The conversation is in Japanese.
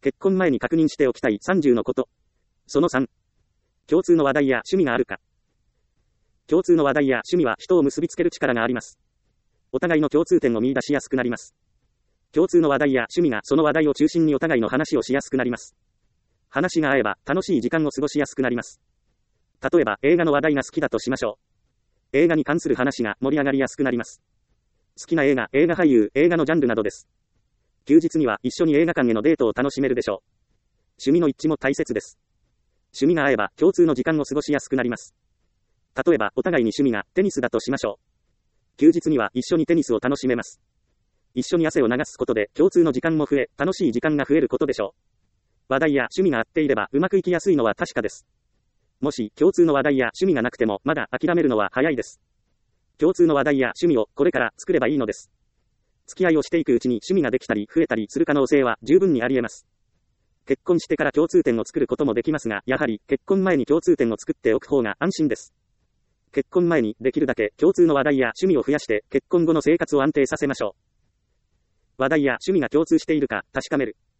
結婚前に確認しておきたい30のこと。その3。共通の話題や趣味があるか。共通の話題や趣味は人を結びつける力があります。お互いの共通点を見出しやすくなります。共通の話題や趣味がその話題を中心にお互いの話をしやすくなります。話が合えば楽しい時間を過ごしやすくなります。例えば映画の話題が好きだとしましょう。映画に関する話が盛り上がりやすくなります。好きな映画、映画俳優、映画のジャンルなどです。休日には一緒に映画館へのデートを楽しめるでしょう。趣味の一致も大切です。趣味が合えば共通の時間を過ごしやすくなります。例えばお互いに趣味がテニスだとしましょう。休日には一緒にテニスを楽しめます。一緒に汗を流すことで共通の時間も増え、楽しい時間が増えることでしょう。話題や趣味が合っていればうまくいきやすいのは確かです。もし共通の話題や趣味がなくてもまだ諦めるのは早いです。共通の話題や趣味をこれから作ればいいのです。付き合いをしていくうちに趣味ができたり増えたりする可能性は十分にあり得ます。結婚してから共通点を作ることもできますが、やはり結婚前に共通点を作っておく方が安心です。結婚前にできるだけ共通の話題や趣味を増やして結婚後の生活を安定させましょう。話題や趣味が共通しているか確かめる。